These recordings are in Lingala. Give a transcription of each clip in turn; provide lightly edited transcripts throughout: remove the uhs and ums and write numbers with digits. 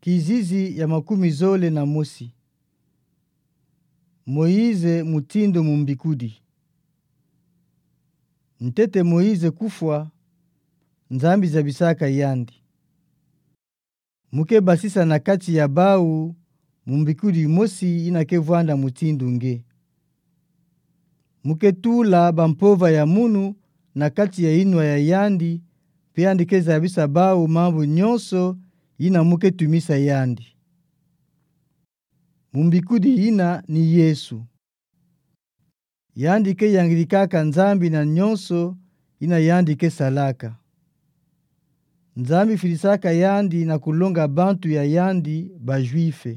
Kizizi ya makumi zole na mosi. Moize mutindo mumbikudi. Ntete Moize kufwa, nzambi za bisaka yandi. Muke basisa na kati ya bau, mumbikudi mosi inake vwanda mutindu nge. Muke tula bampova ya munu na kati ya inwa ya yandi, peandi keza bisa bau mambu nyonso ina muke tumisa yandi. Mumbikudi ina ni Yesu. Yandi ke yangilikaka nzambi na nyonso ina yandi ke salaka. Nzambi filisaka yandi na kulonga bantu ya yandi bajuife.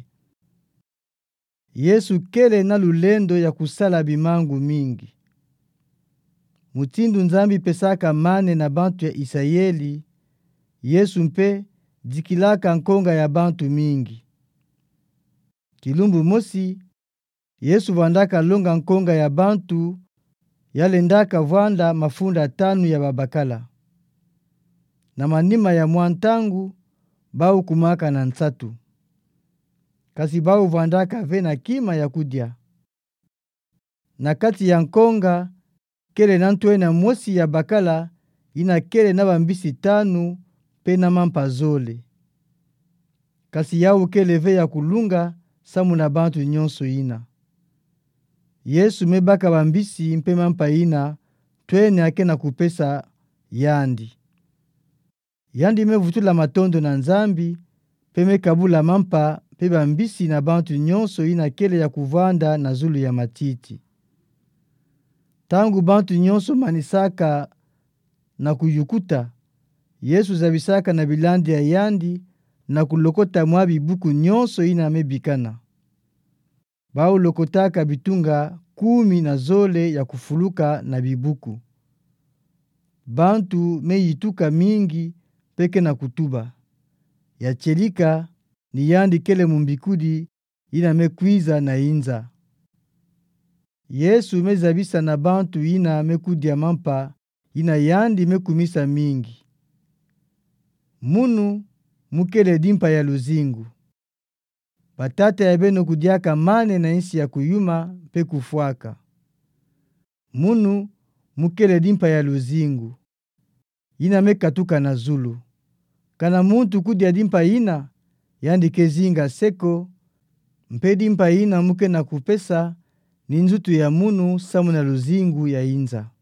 Yesu kele na lulendo ya kusala bimangu mingi. Mutindu nzambi pesaka mane na bantu ya Israeli, Yesu mpe dikilaka nkonga ya bantu mingi. Kilumbu mosi, Yesu vandaka longa nkonga ya bantu, yalendaka vanda mafunda 5 ya babakala. Na manima ya mwantangu, bau kumaka na nsatu. Kasi bau vandaka vena kima ya kudia. Na kati ya nkonga, kele nantue na mosi ya bakala, ina kele na bambisi 5 pe na mampa zole. Kasi yau kele ve ya kulunga, samu na bantu nyonso ina. Yesu mebaka bambisi mpe mampa ina, twene ake na kupesa yandi. Yandi mevutula matondo na nzambi, pe mekabula mampa pe bambisi na bantu nyonso ina kele ya kuvanda na zulu ya matiti. Tangu bantu nyonso manisaka na kuyukuta, Yesu zabisaka na bilandi ya yandi na kulokota mwabi buku nyonso ina mebikana. Bau lokotaka bitunga 10 na zole ya kufuluka na bibuku. Bantu meyituka mingi peke na kutuba. Ya chelika ni yandi kele mumbikudi ina mekwiza na inza. Yesu mezabisa na bantu ina mekudia mampa ina yandi mekumisa mingi. Munu mukele dimpa ya luzingu. Batata ya beno kudiaka mane na insi ya kuyuma pe kufuaka. Munu mukele dimpa ya luzingu. Ina mekatuka na zulu. Kana muntu kudia dimpa ina, yandi kezinga seko, mpe dimpa ina muke na kupesa, ninzutu ya munu samu na luzingu ya inza.